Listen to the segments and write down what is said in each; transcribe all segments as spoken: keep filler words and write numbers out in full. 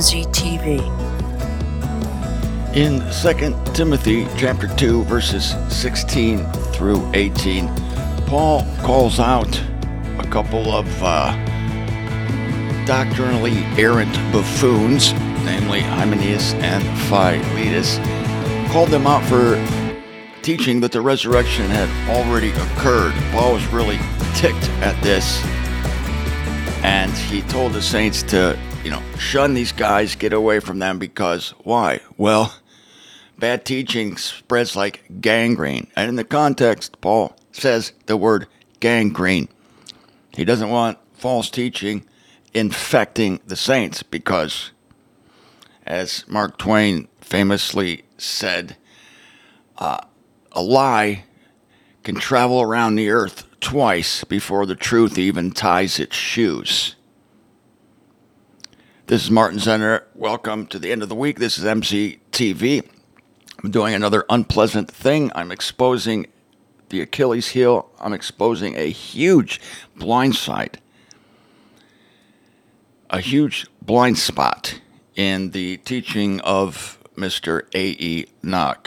Z T V. In Second Timothy chapter two, verses sixteen through eighteen, Paul calls out a couple of uh, doctrinally errant buffoons, namely Hymenaeus and Philetus, called them out for teaching that the resurrection had already occurred. Paul was really ticked at this, and he told the saints to, you know, shun these guys, get away from them, because why? Well, bad teaching spreads like gangrene. And in the context, Paul says the word gangrene. He doesn't want false teaching infecting the saints because, as Mark Twain famously said, uh, a lie can travel around the earth twice before the truth even ties its shoes. This is Martin Zenner. Welcome to the end of the week. This is M Z T V. I'm doing another unpleasant thing. I'm exposing the Achilles heel. I'm exposing a huge blind side, a huge blind spot in the teaching of Mister A E. Nock,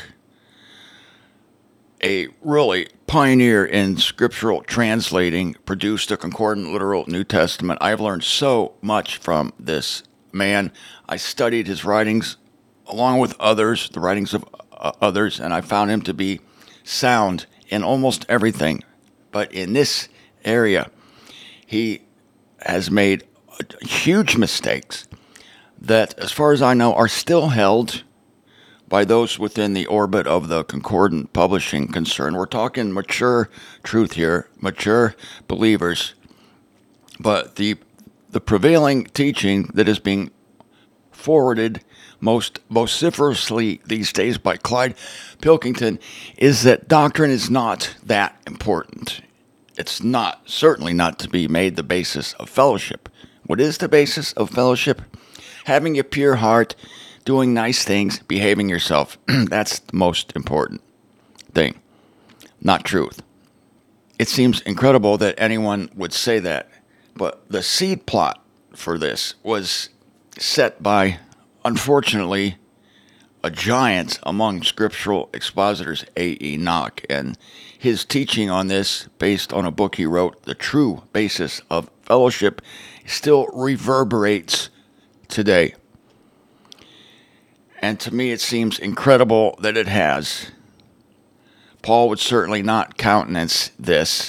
a really pioneer in scriptural translating, produced a concordant literal New Testament. I've learned so much from this man. I studied his writings along with others, the writings of uh, others, and I found him to be sound in almost everything. But in this area, he has made huge mistakes that, as far as I know, are still held by those within the orbit of the concordant publishing concern. We're talking mature truth here, mature believers. But the the prevailing teaching that is being forwarded most vociferously these days by Clyde Pilkington is that doctrine is not that important. It's not, certainly not to be made the basis of fellowship. What is the basis of fellowship? Having a pure heart, doing nice things, behaving yourself. That's the most important thing, not truth. It seems incredible that anyone would say that, but the seed plot for this was set by, unfortunately, a giant among scriptural expositors, A E. Nock, and his teaching on this, based on a book he wrote, The True Basis of Fellowship, still reverberates today. And to me, it seems incredible that it has. Paul would certainly not countenance this.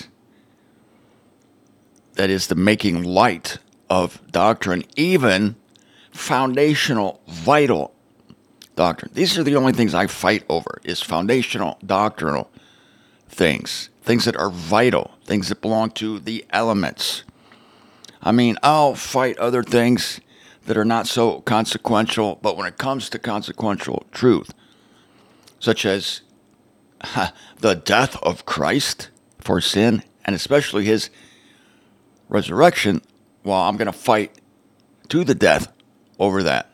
That is the making light of doctrine, even foundational, vital doctrine. These are the only things I fight over, is foundational, doctrinal things. Things that are vital, things that belong to the elements. I mean, I'll fight other things that are not so consequential, but when it comes to consequential truth, such as ha, the death of Christ for sin, and especially his resurrection, well, I'm going to fight to the death over that.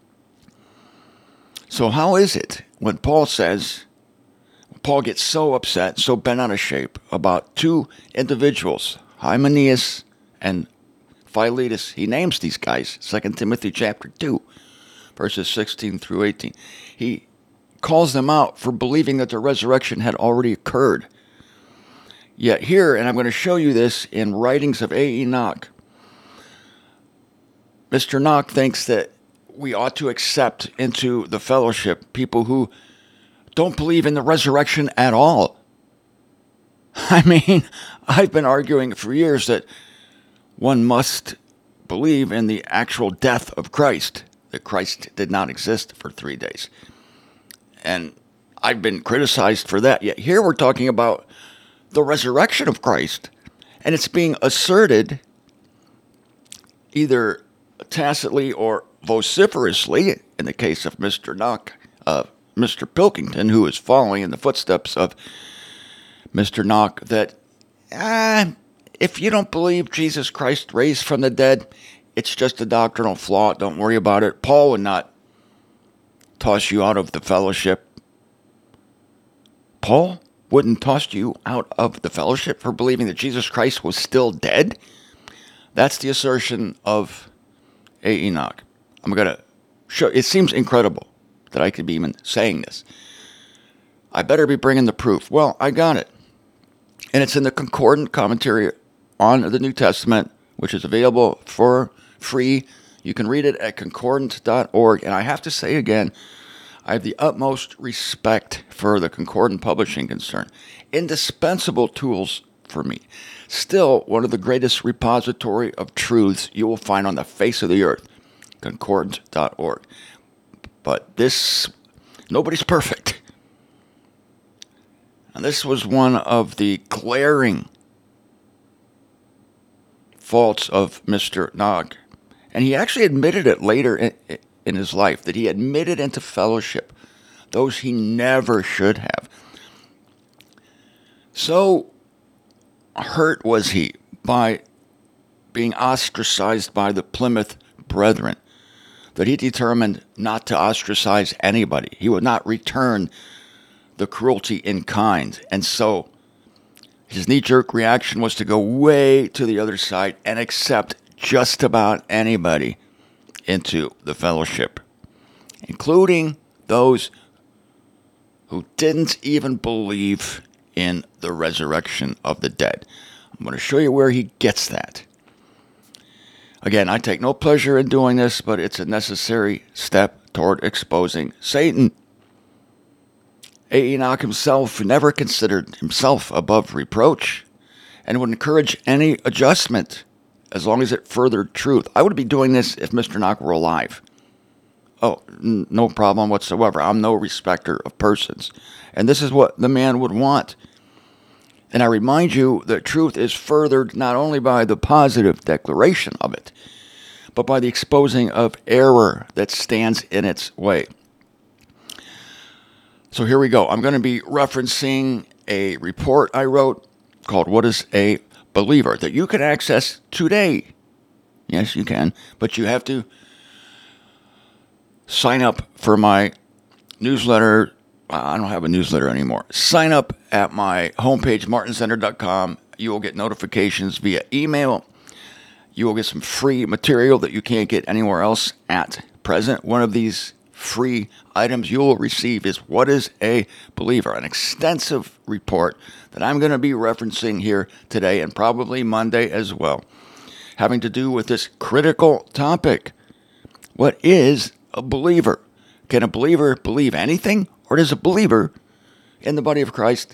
So how is it when Paul says, Paul gets so upset, so bent out of shape about two individuals, Hymenaeus and Philetus? He names these guys, Second Timothy chapter two, verses sixteen through eighteen. He calls them out for believing that the resurrection had already occurred. Yet here, and I'm going to show you this in writings of A E. Nock, Mister Nock thinks that we ought to accept into the fellowship people who don't believe in the resurrection at all. I mean, I've been arguing for years that one must believe in the actual death of Christ, that Christ did not exist for three days. And I've been criticized for that. Yet here we're talking about the resurrection of Christ, and it's being asserted either tacitly or vociferously, in the case of Mister Nock, uh, Mister Pilkington, who is following in the footsteps of Mister Nock, that ah, if you don't believe Jesus Christ raised from the dead, it's just a doctrinal flaw. Don't worry about it. Paul would not toss you out of the fellowship. Paul wouldn't toss you out of the fellowship for believing that Jesus Christ was still dead? That's the assertion of A. Enoch. I'm going to show, it seems incredible that I could be even saying this. I better be bringing the proof. Well, I got it. And it's in the Concordant Commentary on the New Testament, which is available for free. You can read it at concordant dot org. And I have to say again, I have the utmost respect for the Concordant Publishing concern. Indispensable tools for me. Still, one of the greatest repository of truths you will find on the face of the earth, concordant dot org. But this, nobody's perfect. And this was one of the glaring faults of Mister Nog. And he actually admitted it later in, in his life, that he admitted into fellowship those he never should have. So hurt was he by being ostracized by the Plymouth Brethren that he determined not to ostracize anybody. He would not return the cruelty in kind. And so his knee-jerk reaction was to go way to the other side and accept just about anybody into the fellowship, including those who didn't even believe in the resurrection of the dead. I'm going to show you where he gets that. Again, I take no pleasure in doing this, but it's a necessary step toward exposing Satan. A. Enoch himself never considered himself above reproach and would encourage any adjustment as long as it furthered truth. I would be doing this if Mister Enoch were alive. Oh, n- no problem whatsoever. I'm no respecter of persons. And this is what the man would want. And I remind you that truth is furthered not only by the positive declaration of it, but by the exposing of error that stands in its way. So here we go. I'm going to be referencing a report I wrote called What is a Believer that you can access today. Yes, you can, but you have to sign up for my newsletter. I don't have a newsletter anymore. Sign up at my homepage, martin center dot com. You will get notifications via email. You will get some free material that you can't get anywhere else at present. One of these free items you will receive is What is a Believer? An extensive report that I'm going to be referencing here today and probably Monday as well, having to do with this critical topic. What is a believer? Can a believer believe anything? Or is a believer in the body of Christ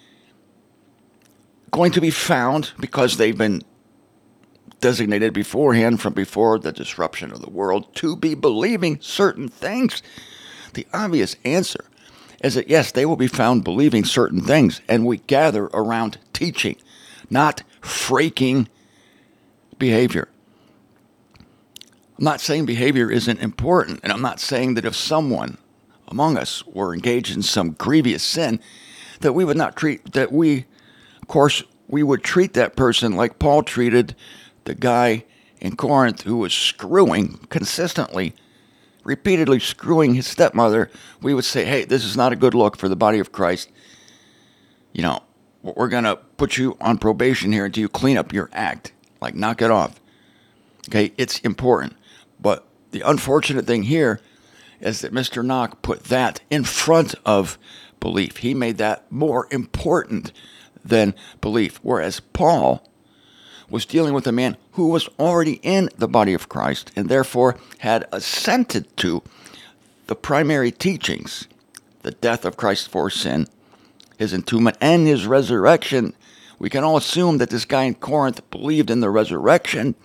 going to be found because they've been designated beforehand from before the disruption of the world to be believing certain things? The obvious answer is that yes, they will be found believing certain things, and we gather around teaching, not freaking behavior. I'm not saying behavior isn't important, and I'm not saying that if someone among us were engaged in some grievous sin, that we would not treat, that we, of course, we would treat that person like Paul treated the guy in Corinth who was screwing consistently, repeatedly screwing his stepmother. We would say, hey, this is not a good look for the body of Christ. You know, we're going to put you on probation here until you clean up your act. Like, knock it off. Okay, it's important. But the unfortunate thing here is that Mister Nog put that in front of belief. He made that more important than belief. Whereas Paul was dealing with a man who was already in the body of Christ and therefore had assented to the primary teachings, the death of Christ for sin, his entombment, and his resurrection. We can all assume that this guy in Corinth believed in the resurrection.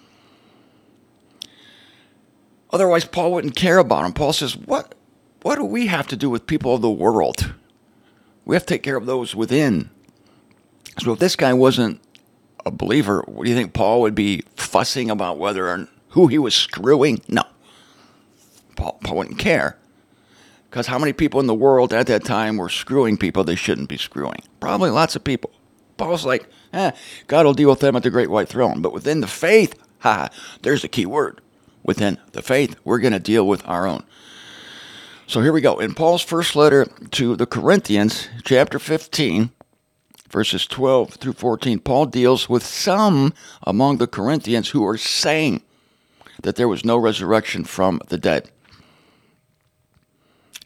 Otherwise, Paul wouldn't care about him. Paul says, what, what do we have to do with people of the world? We have to take care of those within. So if this guy wasn't a believer, what do you think Paul would be fussing about whether or who he was screwing? No. Paul, Paul wouldn't care. Because how many people in the world at that time were screwing people they shouldn't be screwing? Probably lots of people. Paul's like, eh, God will deal with them at the great white throne. But within the faith, ha, there's the key word. Within the faith, we're going to deal with our own. So here we go. In Paul's first letter to the Corinthians, chapter fifteen, verses twelve through fourteen, Paul deals with some among the Corinthians who are saying that there was no resurrection from the dead.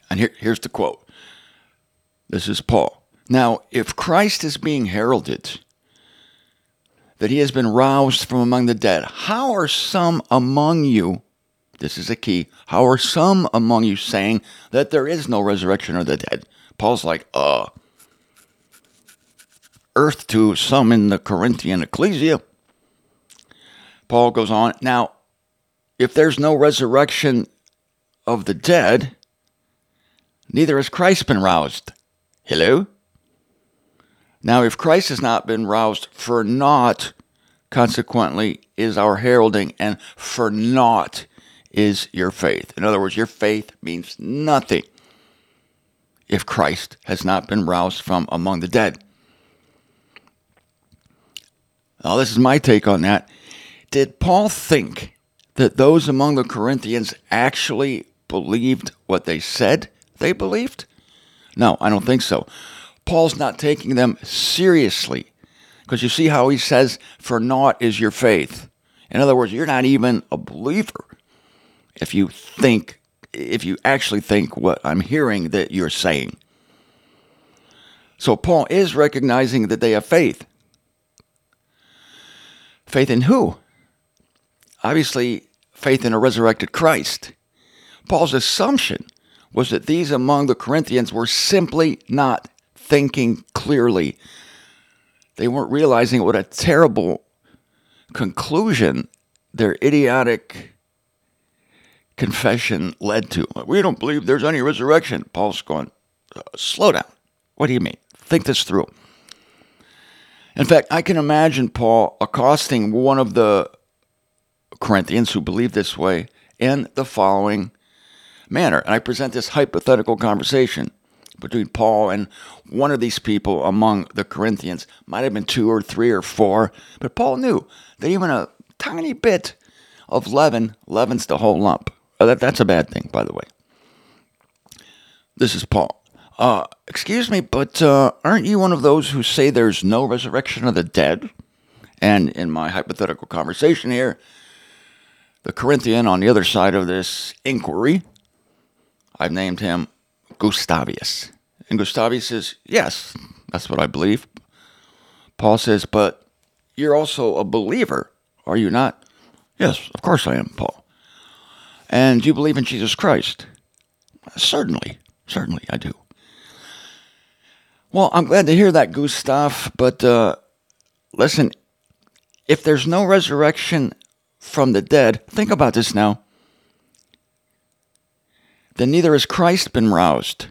And here, here's the quote. This is Paul. Now, if Christ is being heralded, that he has been roused from among the dead, how are some among you, this is a key, how are some among you saying that there is no resurrection of the dead? Paul's like, uh, earth to some in the Corinthian ecclesia. Paul goes on, now, if there's no resurrection of the dead, neither has Christ been roused. Hello? Now, if Christ has not been roused, for naught, consequently, is our heralding, and for naught is your faith. In other words, your faith means nothing if Christ has not been roused from among the dead. Now, this is my take on that. Did Paul think that those among the Corinthians actually believed what they said they believed? No, I don't think so. Paul's not taking them seriously, because you see how he says, for naught is your faith. In other words, you're not even a believer if you think, if you actually think what I'm hearing that you're saying. So Paul is recognizing that they have faith. Faith in who? Obviously, faith in a resurrected Christ. Paul's assumption was that these among the Corinthians were simply not thinking clearly. They weren't realizing what a terrible conclusion their idiotic confession led to. We don't believe there's any resurrection. Paul's going, uh, slow down. What do you mean? Think this through. In fact, I can imagine Paul accosting one of the Corinthians who believed this way in the following manner. And I present this hypothetical conversation between Paul and one of these people among the Corinthians. Might have been two or three or four, but Paul knew that even a tiny bit of leaven leavens the whole lump. Uh, that, that's a bad thing, by the way. This is Paul. Uh, excuse me, but uh, aren't you one of those who say there's no resurrection of the dead? And in my hypothetical conversation here, the Corinthian on the other side of this inquiry, I've named him Gustavius. And Gustavius says, yes, that's what I believe. Paul says, but you're also a believer, are you not? Yes, of course I am, Paul. And you believe in Jesus Christ? Certainly, certainly I do. Well, I'm glad to hear that, Gustav, but uh, listen, if there's no resurrection from the dead, think about this now, then neither has Christ been roused.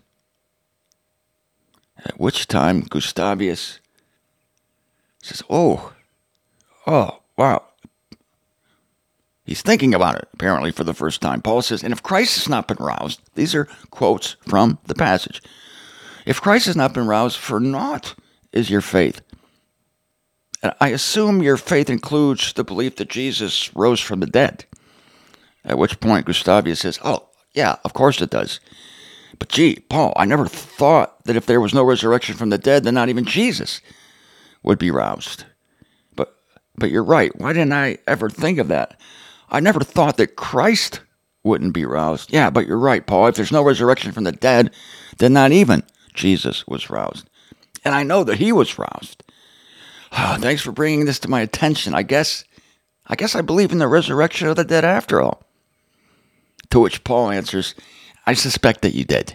At which time Gustavius says, oh, oh, wow. He's thinking about it, apparently, for the first time. Paul says, and if Christ has not been roused, these are quotes from the passage. If Christ has not been roused, for naught is your faith. And I assume your faith includes the belief that Jesus rose from the dead. At which point Gustavius says, oh, yeah, of course it does. But gee, Paul, I never thought that if there was no resurrection from the dead, then not even Jesus would be roused. But but you're right. Why didn't I ever think of that? I never thought that Christ wouldn't be roused. Yeah, but you're right, Paul. If there's no resurrection from the dead, then not even Jesus was roused. And I know that he was roused. Oh, thanks for bringing this to my attention. I guess, I guess I believe in the resurrection of the dead after all. To which Paul answers, I suspect that you did.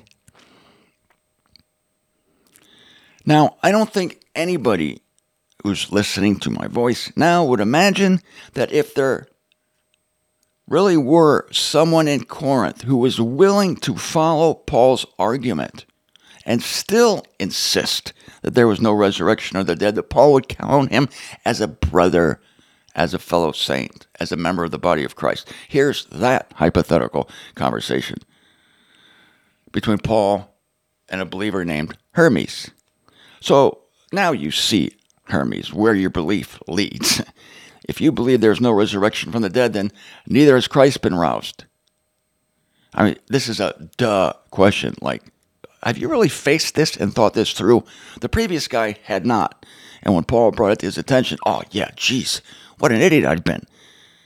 Now, I don't think anybody who's listening to my voice now would imagine that if there really were someone in Corinth who was willing to follow Paul's argument and still insist that there was no resurrection of the dead, that Paul would count him as a brother, as a fellow saint, as a member of the body of Christ. Here's that hypothetical conversation between Paul and a believer named Hermes. So now you see, Hermes, where your belief leads. If you believe there's no resurrection from the dead, then neither has Christ been roused. I mean, this is a duh question. Like, have you really faced this and thought this through? The previous guy had not. And when Paul brought it to his attention, oh, yeah, geez, what an idiot I'd been.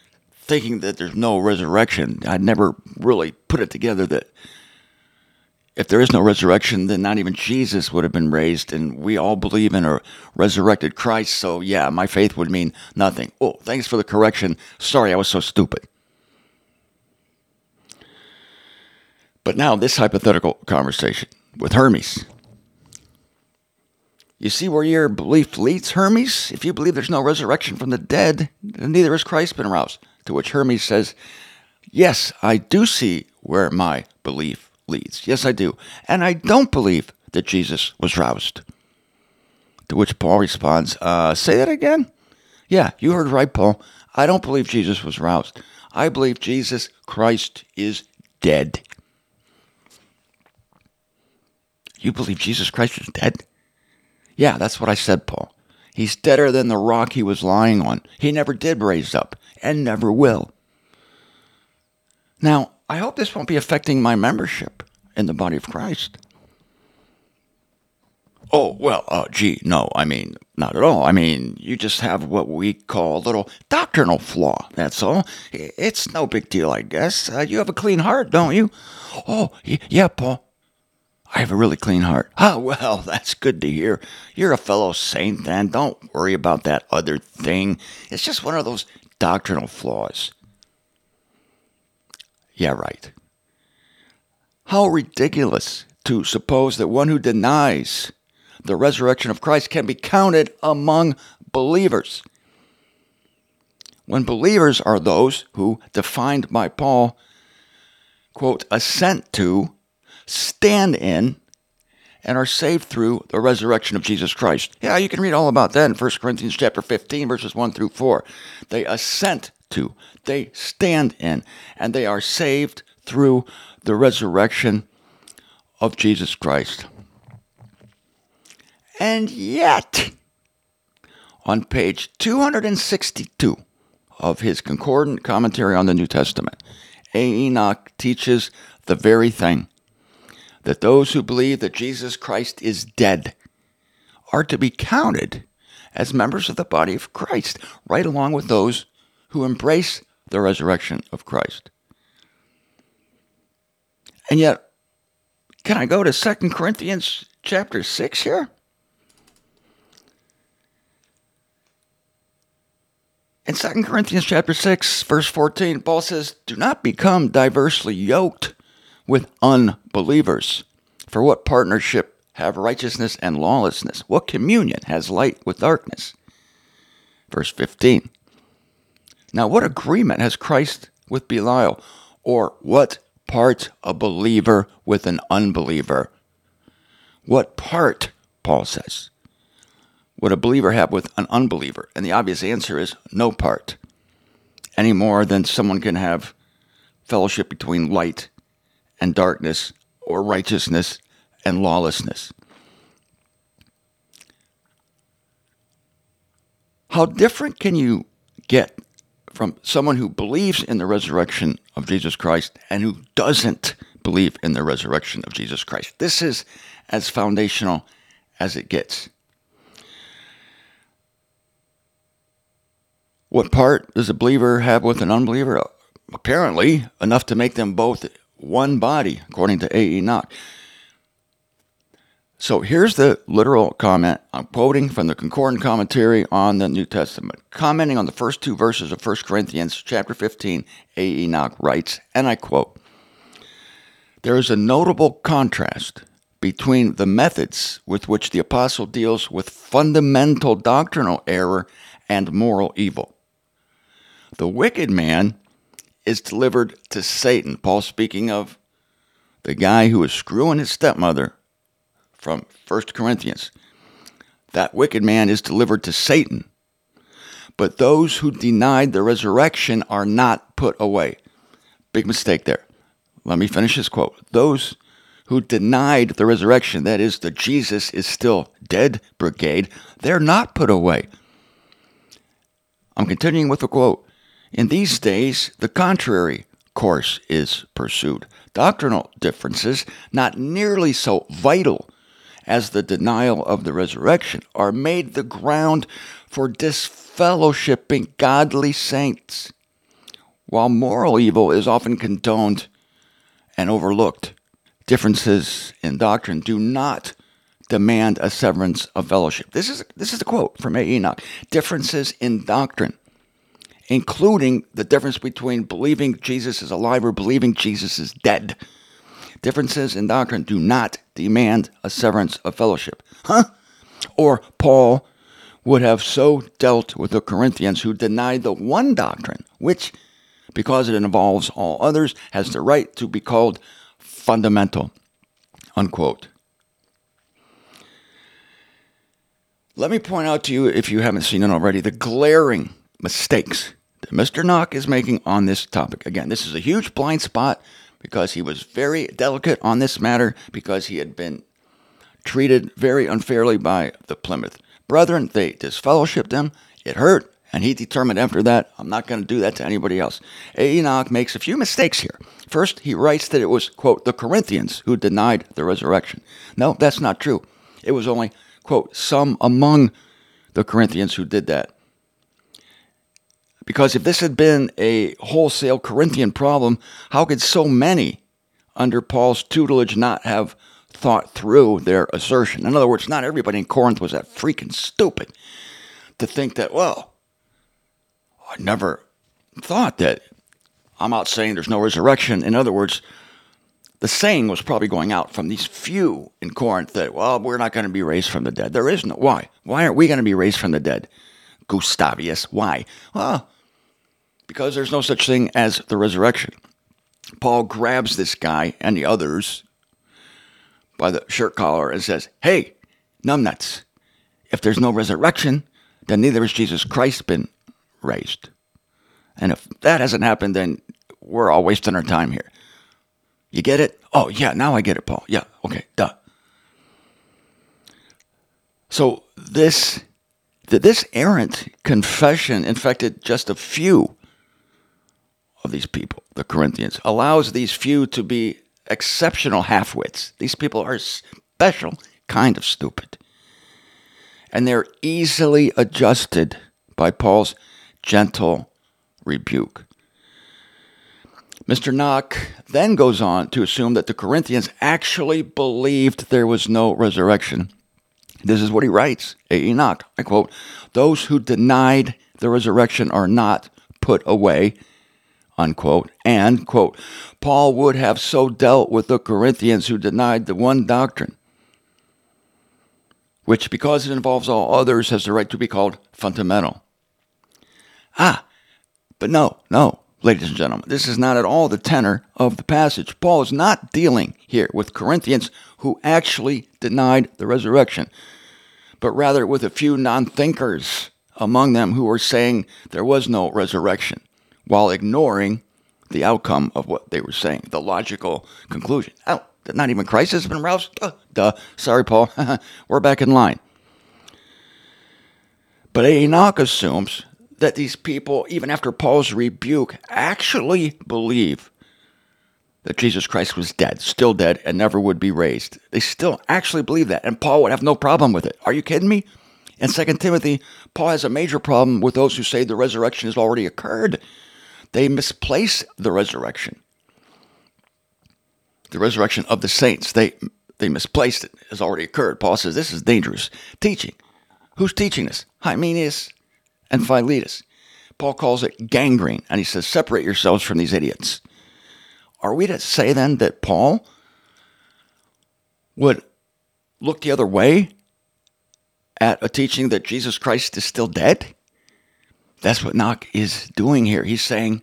Thinking that there's no resurrection. I'd never really put it together that if there is no resurrection, then not even Jesus would have been raised, and we all believe in a resurrected Christ, so yeah, my faith would mean nothing. Oh, thanks for the correction. Sorry, I was so stupid. But now this hypothetical conversation with Hermes. You see where your belief leads, Hermes? If you believe there's no resurrection from the dead, then neither has Christ been aroused. To which Hermes says, yes, I do see where my belief leads. Yes, I do. And I don't believe that Jesus was roused. To which Paul responds, uh, say that again? Yeah, you heard right, Paul. I don't believe Jesus was roused. I believe Jesus Christ is dead. You believe Jesus Christ is dead? Yeah, that's what I said, Paul. He's deader than the rock he was lying on. He never did raise up, and never will. Now, I hope this won't be affecting my membership in the body of Christ. Oh, well, uh, gee, no, I mean, not at all. I mean, you just have what we call a little doctrinal flaw, that's all. It's no big deal, I guess. Uh, you have a clean heart, don't you? Oh, y- yeah, Paul. I have a really clean heart. Ah, well, that's good to hear. You're a fellow saint, then. Don't worry about that other thing. It's just one of those doctrinal flaws. Yeah, right. How ridiculous to suppose that one who denies the resurrection of Christ can be counted among believers. When believers are those who, defined by Paul, quote, assent to, stand in, and are saved through the resurrection of Jesus Christ. Yeah, you can read all about that in First Corinthians chapter fifteen, verses one through four. They assent to, they stand in, and they are saved through the resurrection of Jesus Christ. And yet, on page two hundred sixty-two of his concordant commentary on the New Testament, A. Enoch teaches the very thing, that those who believe that Jesus Christ is dead are to be counted as members of the body of Christ, right along with those who embrace the resurrection of Christ. And yet, can I go to Second Corinthians chapter six here? In Second Corinthians chapter six, verse fourteen, Paul says, do not become diversely yoked with unbelievers. For what partnership have righteousness and lawlessness? What communion has light with darkness? Verse fifteen. Now what agreement has Christ with Belial? Or what part a believer with an unbeliever? What part, Paul says, would a believer have with an unbeliever? And the obvious answer is no part. Any more than someone can have fellowship between light and darkness, or righteousness and lawlessness. How different can you get from someone who believes in the resurrection of Jesus Christ and who doesn't believe in the resurrection of Jesus Christ? This is as foundational as it gets. What part does a believer have with an unbeliever? Apparently, enough to make them both one body, according to A. Enoch. So here's the literal comment. I'm quoting from the concordant commentary on the New Testament. Commenting on the first two verses of First Corinthians chapter fifteen, A. Enoch writes, and I quote, there is a notable contrast between the methods with which the apostle deals with fundamental doctrinal error and moral evil. The wicked man is delivered to Satan. Paul speaking of the guy who was screwing his stepmother from First Corinthians. That wicked man is delivered to Satan. But those who denied the resurrection are not put away. Big mistake there. Let me finish this quote. Those who denied the resurrection, that is, the Jesus is still dead brigade, they're not put away. I'm continuing with the quote. In these days, the contrary course is pursued. Doctrinal differences, not nearly so vital as the denial of the resurrection, are made the ground for disfellowshipping godly saints, while moral evil is often condoned and overlooked. differences in doctrine do not demand a severance of fellowship. This is this is a quote from A. Enoch. Differences in doctrine, including the difference between believing Jesus is alive or believing Jesus is dead. Differences in doctrine do not demand a severance of fellowship. Huh? Or Paul would have so dealt with the Corinthians who denied the one doctrine, which, because it involves all others, has the right to be called fundamental. Unquote. Let me point out to you, if you haven't seen it already, the glaring mistakes that Mister Knock is making on this topic. Again, this is a huge blind spot because he was very delicate on this matter, because he had been treated very unfairly by the Plymouth Brethren. They disfellowshipped him. It hurt, and he determined after that, I'm not going to do that to anybody else. Enoch makes a few mistakes here. First, he writes that it was, quote, the Corinthians who denied the resurrection. No, that's not true. It was only, quote, some among the Corinthians who did that. Because if this had been a wholesale Corinthian problem, how could so many under Paul's tutelage not have thought through their assertion? In other words, not everybody in Corinth was that freaking stupid to think that, well, I never thought that. I'm out saying there's no resurrection. In other words, the saying was probably going out from these few in Corinth that, well, we're not going to be raised from the dead. There is no. Why? Why aren't we going to be raised from the dead? Gustavius. Why? Well, because there's no such thing as the resurrection. Paul grabs this guy and the others by the shirt collar and says, hey, numbnuts, if there's no resurrection, then neither has Jesus Christ been raised. And if that hasn't happened, then we're all wasting our time here. You get it? Oh, yeah, now I get it, Paul. Yeah, okay, duh. So this, this errant confession infected just a few of these people, the Corinthians, allows these few to be exceptional half-wits. These people are special kind of stupid. And they're easily adjusted by Paul's gentle rebuke. Mister Knock then goes on to assume that the Corinthians actually believed there was no resurrection. This is what he writes, A. Enoch, I quote, those who denied the resurrection are not put away, unquote, and, quote, Paul would have so dealt with the Corinthians who denied the one doctrine, which, because it involves all others, has the right to be called fundamental. Ah, but no, no, ladies and gentlemen, this is not at all the tenor of the passage. Paul is not dealing here with Corinthians who actually denied the resurrection, but rather with a few non-thinkers among them who were saying there was no resurrection, while ignoring the outcome of what they were saying, the logical conclusion. Oh, that not even Christ has been roused? Duh, duh. Sorry, Paul. We're back in line. But Enoch assumes that these people, even after Paul's rebuke, actually believe that Jesus Christ was dead, still dead, and never would be raised. They still actually believe that, and Paul would have no problem with it. Are you kidding me? In Second Timothy, Paul has a major problem with those who say the resurrection has already occurred. They misplace the resurrection. The resurrection of the saints, they they misplaced it. It has already occurred. Paul says this is dangerous teaching. Who's teaching this? Hymenaeus and Philetus. Paul calls it gangrene, and he says, separate yourselves from these idiots. Are we to say then that Paul would look the other way at a teaching that Jesus Christ is still dead? That's what Knock is doing here. He's saying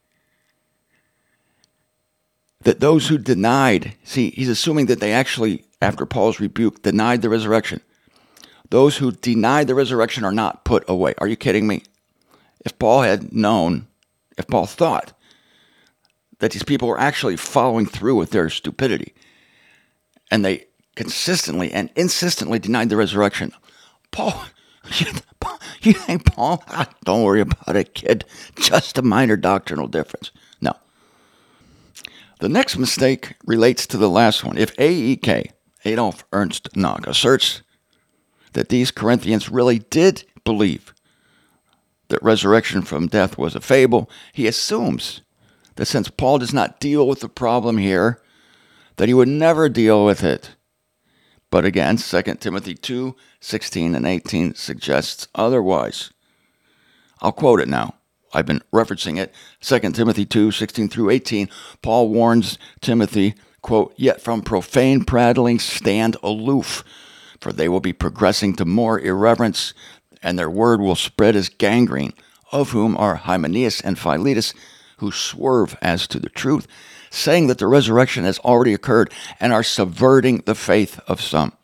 that those who denied, see, he's assuming that they actually, after Paul's rebuke, denied the resurrection. Those who denied the resurrection are not put away. Are you kidding me? If Paul had known, if Paul thought that these people were actually following through with their stupidity, and they consistently and insistently denied the resurrection, Paul, you think Paul, ah, don't worry about it, kid. Just a minor doctrinal difference. No. The next mistake relates to the last one. If A E K, Adolf Ernst Knock, asserts that these Corinthians really did believe that resurrection from death was a fable, he assumes that since Paul does not deal with the problem here, that he would never deal with it. But again, Second Timothy two, sixteen and eighteen suggests otherwise. I'll quote it now. I've been referencing it. Second Timothy two, sixteen through eighteen, Paul warns Timothy, quote, "Yet from profane prattling stand aloof, for they will be progressing to more irreverence, and their word will spread as gangrene, of whom are Hymenaeus and Philetus, who swerve as to the truth, saying that the resurrection has already occurred, and are subverting the faith of some."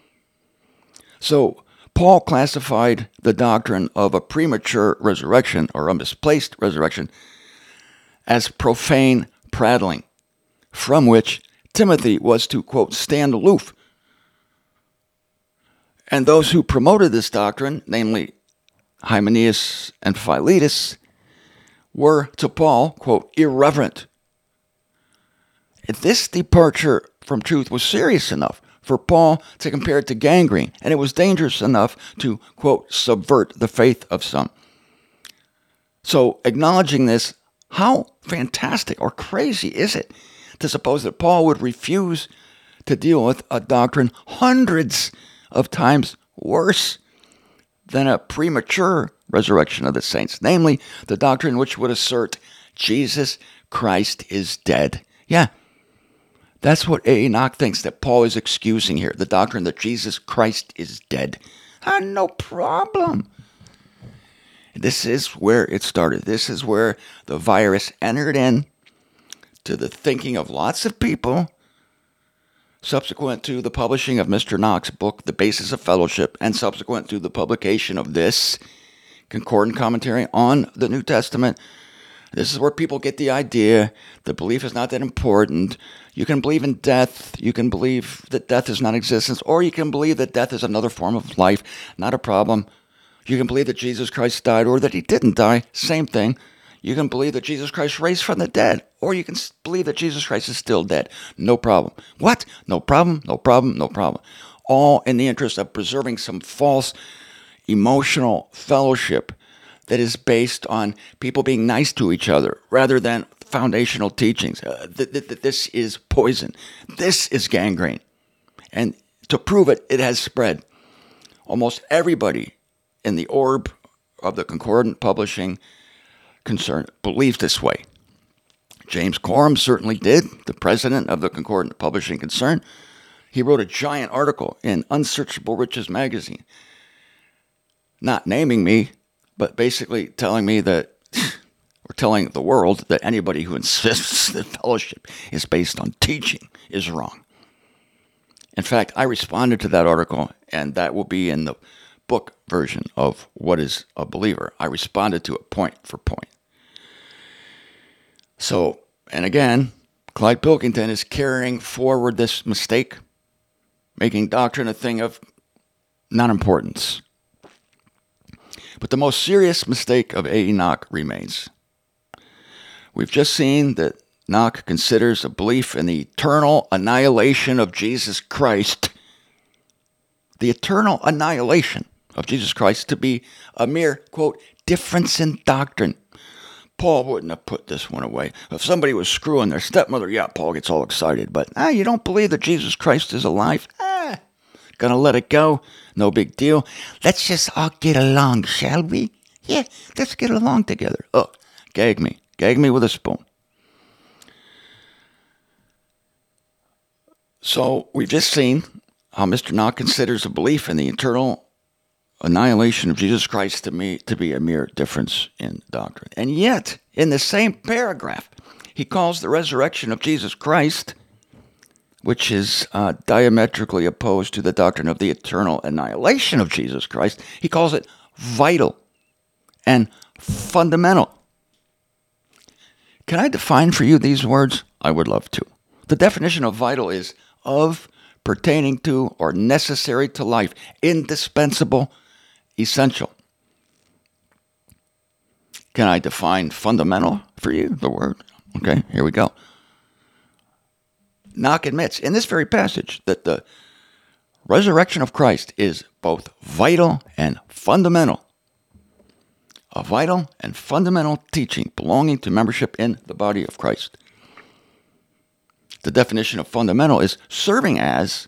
So Paul classified the doctrine of a premature resurrection or a misplaced resurrection as profane prattling, from which Timothy was to, quote, stand aloof. And those who promoted this doctrine, namely Hymenaeus and Philetus, were to Paul, quote, irreverent. This departure from truth was serious enough for Paul to compare it to gangrene, and it was dangerous enough to, quote, subvert the faith of some. So acknowledging this, how fantastic or crazy is it to suppose that Paul would refuse to deal with a doctrine hundreds of times worse than a premature resurrection of the saints, namely the doctrine which would assert Jesus Christ is dead. Yeah, that's what Enoch thinks that Paul is excusing here, the doctrine that Jesus Christ is dead. Ah, no problem. This is where it started. This is where the virus entered in to the thinking of lots of people subsequent to the publishing of Mister Knox's book, The Basis of Fellowship, and subsequent to the publication of this concordant commentary on the New Testament. This is where people get the idea that belief is not that important. You can believe in death. You can believe that death is non-existence, or you can believe that death is another form of life. Not a problem. You can believe that Jesus Christ died or that he didn't die. Same thing. You can believe that Jesus Christ raised from the dead, or you can believe that Jesus Christ is still dead. No problem. What? No problem, no problem, no problem. All in the interest of preserving some false emotional fellowship that is based on people being nice to each other rather than foundational teachings. Uh, th- th- th- this is poison. This is gangrene. And to prove it, it has spread. Almost everybody in the orb of the concordant publishing concern believes this way. James Coram certainly did, the president of the concordant publishing concern. He wrote a giant article in Unsearchable Riches magazine, not naming me, but basically telling me that, or telling the world that anybody who insists that fellowship is based on teaching is wrong. In fact, I responded to that article, and that will be in the book version of What is a Believer. I responded to it point for point. So, and again, Clyde Pilkington is carrying forward this mistake, making doctrine a thing of non-importance. But the most serious mistake of A. Enoch remains. We've just seen that Enoch considers a belief in the eternal annihilation of Jesus Christ, the eternal annihilation of Jesus Christ, to be a mere, quote, difference in doctrine. Paul wouldn't have put this one away. If somebody was screwing their stepmother, yeah, Paul gets all excited. But, ah, you don't believe that Jesus Christ is alive? Ah, gonna let it go. No big deal. Let's just all get along, shall we? Yeah, let's get along together. Oh, gag me. Gag me with a spoon. So we've just seen how Mister Knox considers a belief in the eternal annihilation of Jesus Christ to me to be a mere difference in doctrine. And yet, in the same paragraph, he calls the resurrection of Jesus Christ, which is uh, diametrically opposed to the doctrine of the eternal annihilation of Jesus Christ, he calls it vital and fundamental. Can I define for you these words? I would love to. The definition of vital is of, pertaining to, or necessary to life, indispensable, essential. Can I define fundamental for you, the word? Okay, here we go. Knox admits in this very passage that the resurrection of Christ is both vital and fundamental. A vital and fundamental teaching belonging to membership in the body of Christ. The definition of fundamental is serving as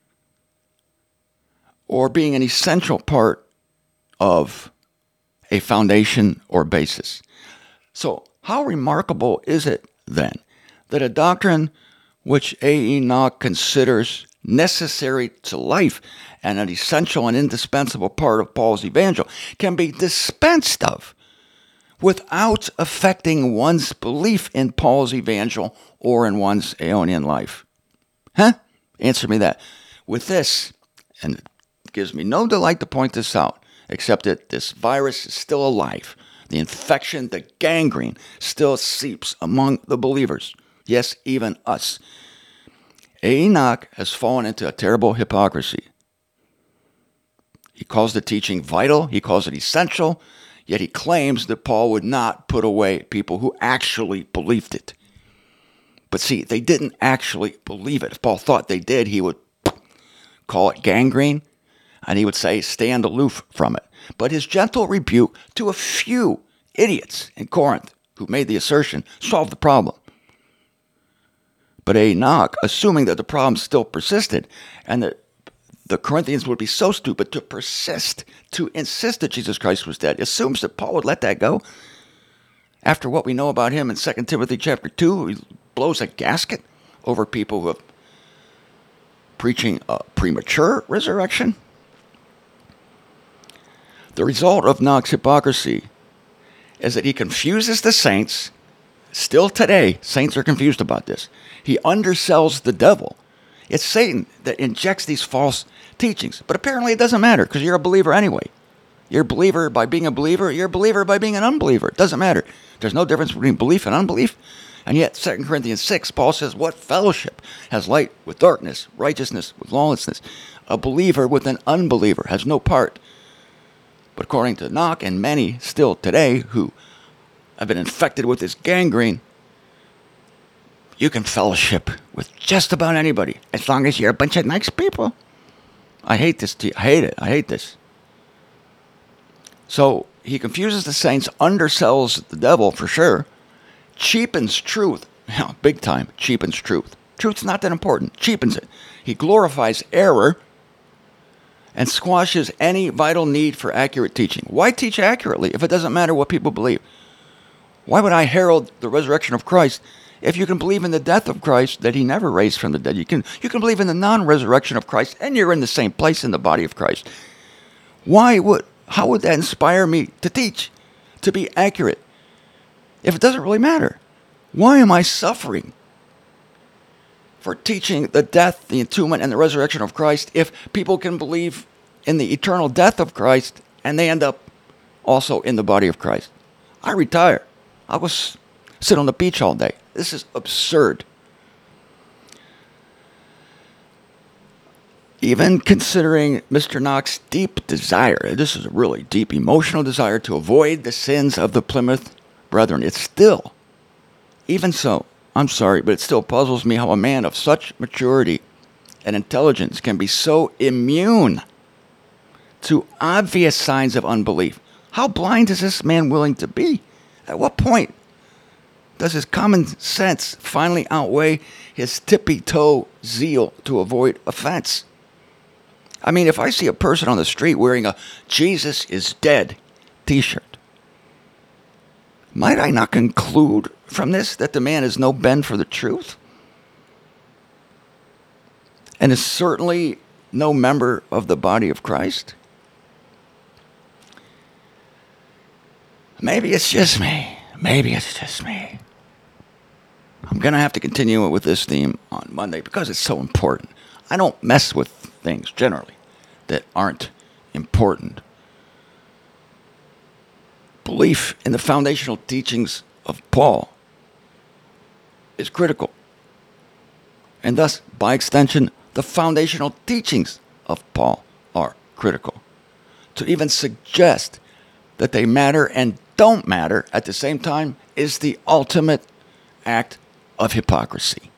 or being an essential part of a foundation or basis. So how remarkable is it then that a doctrine which A. Enoch considers necessary to life and an essential and indispensable part of Paul's evangel can be dispensed of without affecting one's belief in Paul's evangel or in one's Aeonian life? Huh? Answer me that. With this, and it gives me no delight to point this out, except that this virus is still alive. The infection, the gangrene, still seeps among the believers. Yes, even us. Enoch has fallen into a terrible hypocrisy. He calls the teaching vital, he calls it essential, yet he claims that Paul would not put away people who actually believed it. But see, they didn't actually believe it. If Paul thought they did, he would call it gangrene, and he would say, stand aloof from it. But his gentle rebuke to a few idiots in Corinth who made the assertion solved the problem. But Enoch, assuming that the problem still persisted and that the Corinthians would be so stupid to persist, to insist that Jesus Christ was dead, assumes that Paul would let that go. After what we know about him in Second Timothy chapter two, he blows a gasket over people who are preaching a premature resurrection. The result of Enoch's hypocrisy is that he confuses the saints. Still today, saints are confused about this. He undersells the devil. It's Satan that injects these false teachings. But apparently it doesn't matter because you're a believer anyway. You're a believer by being a believer. You're a believer by being an unbeliever. It doesn't matter. There's no difference between belief and unbelief. And yet, Second Corinthians six, Paul says, what fellowship has light with darkness, righteousness with lawlessness? A believer with an unbeliever has no part. But according to Enoch and many still today who have been infected with this gangrene, you can fellowship with just about anybody as long as you're a bunch of nice people. I hate this. I hate it. I hate this. So he confuses the saints, undersells the devil for sure, cheapens truth. Yeah, big time cheapens truth. Truth's not that important. Cheapens it. He glorifies error and squashes any vital need for accurate teaching. Why teach accurately if it doesn't matter what people believe? Why would I herald the resurrection of Christ if you can believe in the death of Christ, that he never raised from the dead? You can, you can believe in the non-resurrection of Christ, and you're in the same place in the body of Christ. Why would, how would that inspire me to teach, to be accurate, if it doesn't really matter? Why am I suffering for teaching the death, the entombment, and the resurrection of Christ if people can believe in the eternal death of Christ and they end up also in the body of Christ? I retire. I was sit on the beach all day. This is absurd. Even considering Mister Knox's deep desire, this is a really deep emotional desire to avoid the sins of the Plymouth Brethren, it's still, even so, I'm sorry, but it still puzzles me how a man of such maturity and intelligence can be so immune to obvious signs of unbelief. How blind is this man willing to be? At what point does his common sense finally outweigh his tippy-toe zeal to avoid offense? I mean, if I see a person on the street wearing a Jesus is dead t-shirt, might I not conclude from this that the man has no bend for the truth? And is certainly no member of the body of Christ? Maybe it's just me. Maybe it's just me. I'm going to have to continue with this theme on Monday because it's so important. I don't mess with things generally that aren't important. Belief in the foundational teachings of Paul is critical. And thus, by extension, the foundational teachings of Paul are critical. To even suggest that they matter and don't matter at the same time is the ultimate act of hypocrisy.